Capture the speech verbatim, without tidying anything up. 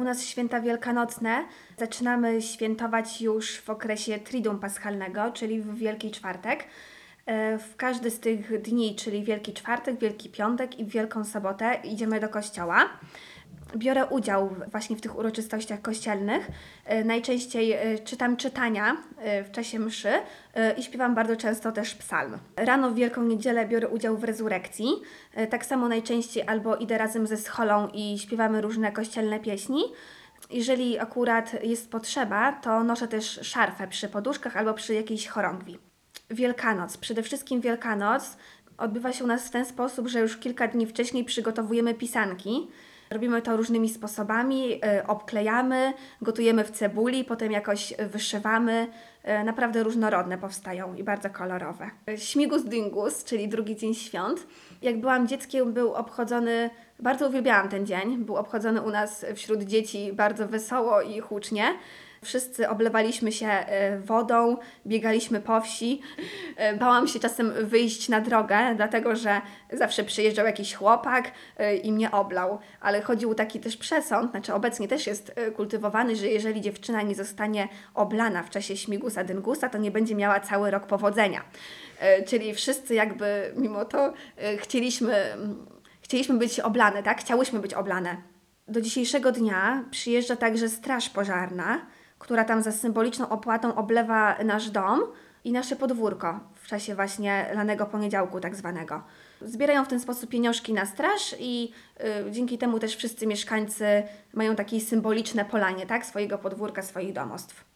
nas święta wielkanocne zaczynamy świętować już w okresie Triduum Paschalnego, czyli w Wielki Czwartek. W każdy z tych dni, czyli Wielki Czwartek, Wielki Piątek i Wielką Sobotę idziemy do kościoła. Biorę udział właśnie w tych uroczystościach kościelnych. Najczęściej czytam czytania w czasie mszy i śpiewam bardzo często też psalm. Rano w Wielką Niedzielę biorę udział w rezurekcji. Tak samo najczęściej albo idę razem ze scholą i śpiewamy różne kościelne pieśni. Jeżeli akurat jest potrzeba, to noszę też szarfę przy poduszkach albo przy jakiejś chorągwi. Wielkanoc. Przede wszystkim Wielkanoc odbywa się u nas w ten sposób, że już kilka dni wcześniej przygotowujemy pisanki. Robimy to różnymi sposobami, y, obklejamy, gotujemy w cebuli, potem jakoś wyszywamy. Y, naprawdę różnorodne powstają i bardzo kolorowe. Śmigus Dingus, czyli drugi dzień świąt. Jak byłam dzieckiem, był obchodzony, bardzo uwielbiałam ten dzień, był obchodzony u nas wśród dzieci bardzo wesoło i hucznie. Wszyscy oblewaliśmy się wodą, biegaliśmy po wsi. Bałam się czasem wyjść na drogę, dlatego że zawsze przyjeżdżał jakiś chłopak i mnie oblał. Ale chodził taki też przesąd, znaczy obecnie też jest kultywowany, że jeżeli dziewczyna nie zostanie oblana w czasie śmigusa dyngusa, to nie będzie miała cały rok powodzenia. Czyli wszyscy jakby mimo to chcieliśmy, chcieliśmy być oblane, tak? Chciałyśmy być oblane. Do dzisiejszego dnia przyjeżdża także straż pożarna, która tam za symboliczną opłatą oblewa nasz dom i nasze podwórko w czasie właśnie lanego poniedziałku tak zwanego. Zbierają w ten sposób pieniążki na straż i y, dzięki temu też wszyscy mieszkańcy mają takie symboliczne polanie, tak, swojego podwórka, swoich domostw.